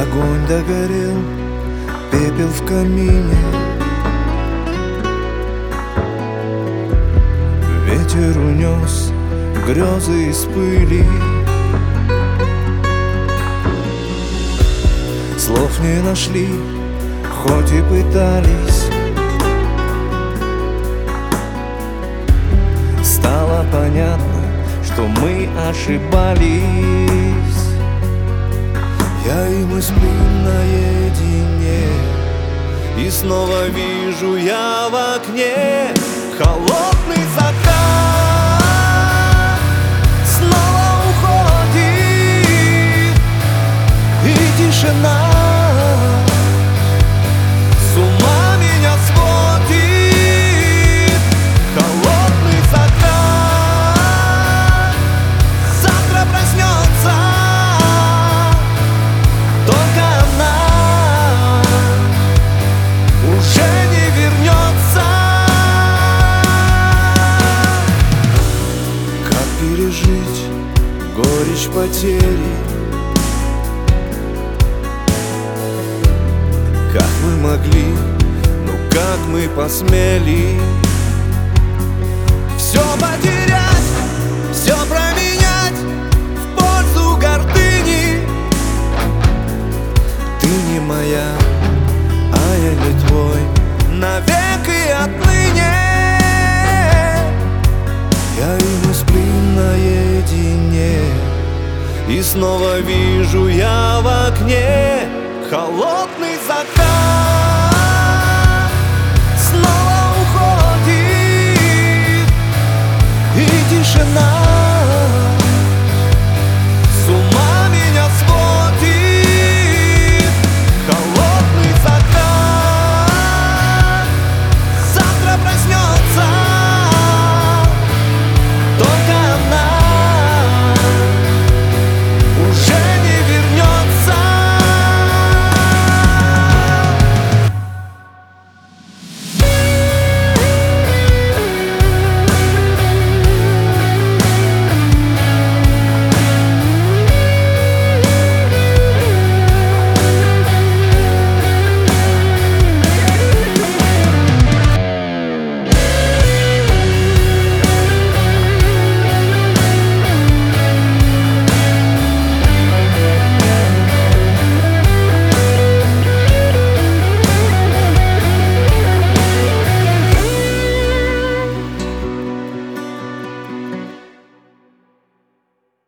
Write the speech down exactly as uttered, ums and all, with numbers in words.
Огонь догорел, пепел в камине. Ветер унес грезы из пыли. Слов не нашли, хоть и пытались. Стало понятно, что мы ошибались. Я и мы спим наедине, и снова вижу я в окне холодный закат. Снова уходит, и тишина с ума меня сводит. Холодный закат завтра проснется, только она уже не вернется. Как пережить горечь потери? Как мы могли, ну как мы посмели все потерять, все променять в пользу гордыни? Ты не моя, а я не твой, навек и отныне. Я и мы сплим наедине, и снова вижу я в окне холодный закат. Снова уходит, и тишина